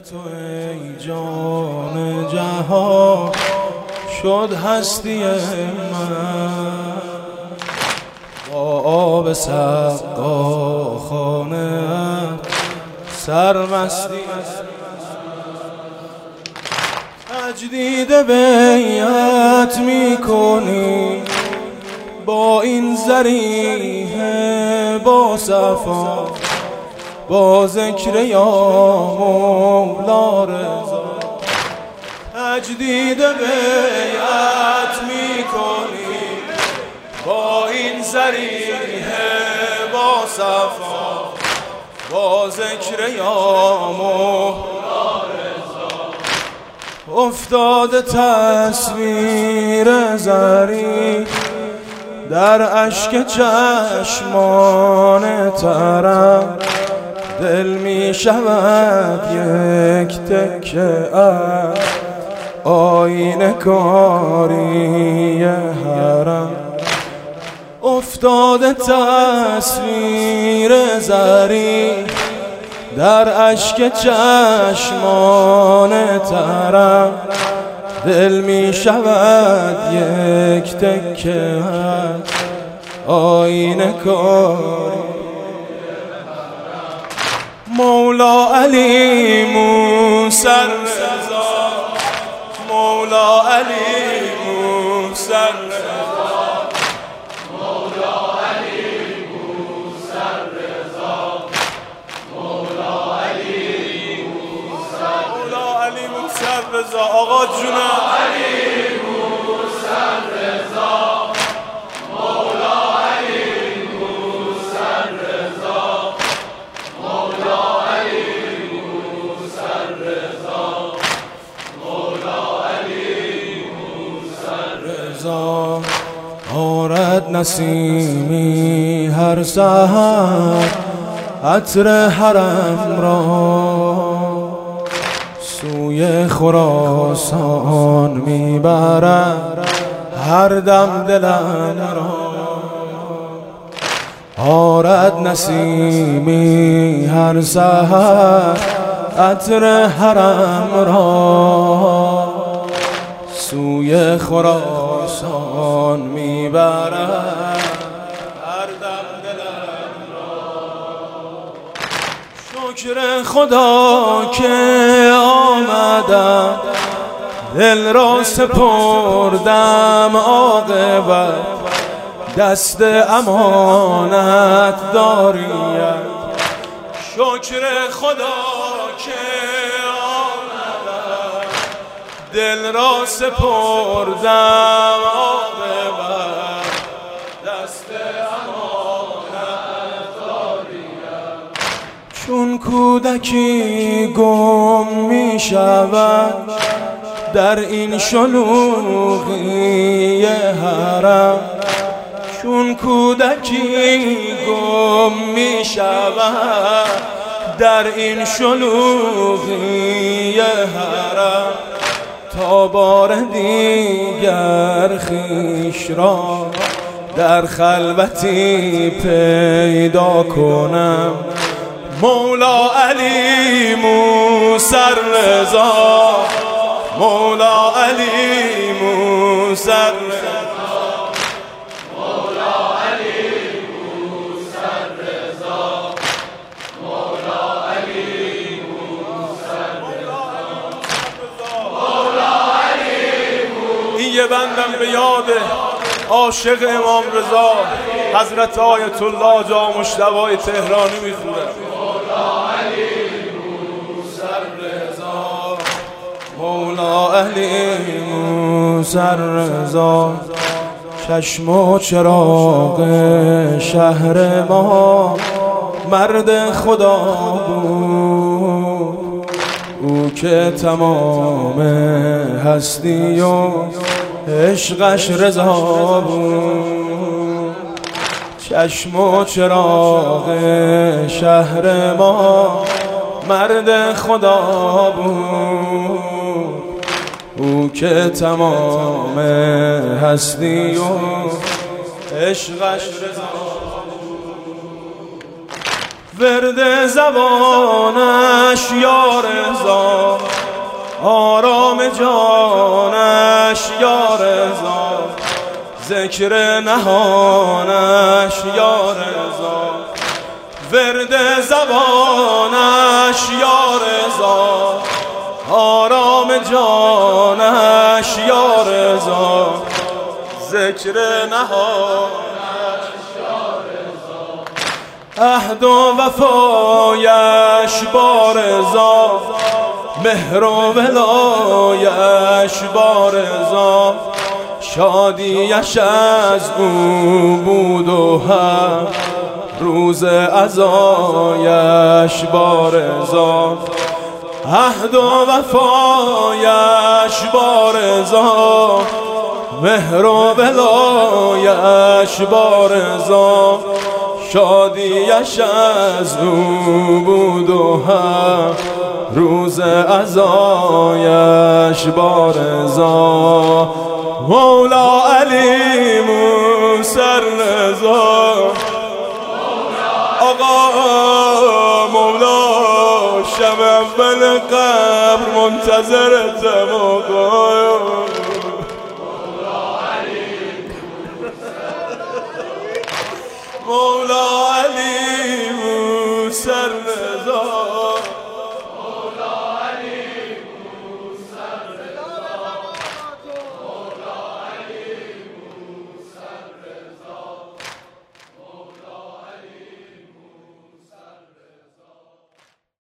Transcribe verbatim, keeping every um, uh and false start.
تو ای جان جهان شد هستی من، با آب سقاخانه سرمستی تجدید بیعت میکنی با این ذریح با صفا، با ذکر یا مولا رضا. تجدید بیعت میکنی با این ذریح با صفا، با ذکر یا مولا رضا. افتاده تصویر زری در اشک چشمان ترم، دل می شود یک تکه از آینه کاری حرم. افتاده تصویر زری در اشک چشمان ترم، دل می شود یک تکه از آینه کاری. مولا علی موسی رضا، مولا علی موسی رضا، مولا علی موسی رضا، مولا علی موسی، مولا علی موسی رضا. آقا جونم علی موسی رضا، مولا علی موسی رضا، مولا علی موسی رضا، مولا علی موسی رضا. آرد نسیمی هر سحر عطر حرم را، سوی خراسان میبرد هر دم دلم را. آرد نسیمی هر سحر عطر حرم را، سوی خراسان میبرد هر دم دلم را. شکر خدا که آمدم، دل را سپردم عاقبت، دست امانت داریت. شکر خدا که آمدم، دل را سپردم عاقبت، دست امانت داریت. چون کودکی گم می شود در این شلوغی حرم، چون کودکی گم می شود در این شلوغی حرم، تا بار دیگر خویش را در خلوتی پیدا کنم. مولا علی موسی رضا، مولا علی موسی رضا، مولا علی موسی رضا، مولا علی موسی رضا، مولا علی موسی. این یه بندم به یاد عاشق امام رضا حضرت آیت الله جا مجتبی تهرانی میخوره. مولا علی موسی رضا، مولا علی موسی رضا. چشم و چراغ شهر ما مرد خدا بود، او که تمام هستی و عشقش رضا بود. چشم و چراغ شهر ما مرد خدا بود، او که تمام هستی و عشقش رضا. ورد زبانش یا رضا، آرام جانش یا رضا، ذکر نهانش یا رضا، ورد زبانش یا رضا، آرام جانش یا رضا، ذکر نهانش یا رضا، عهد و وفایش با رضا، مهر و ولایش با رضا، شادیش از او بود و هم روز عزایش با رضا، عهد و وفایش با رضا، مهر و ولایش با رضا، شادیش از او بود و هم روز عزایش با رضا. مولا علی موسی رضا، آقا مولا شب اول قبر منتظرتم آقا. مولا علی موسی رضا،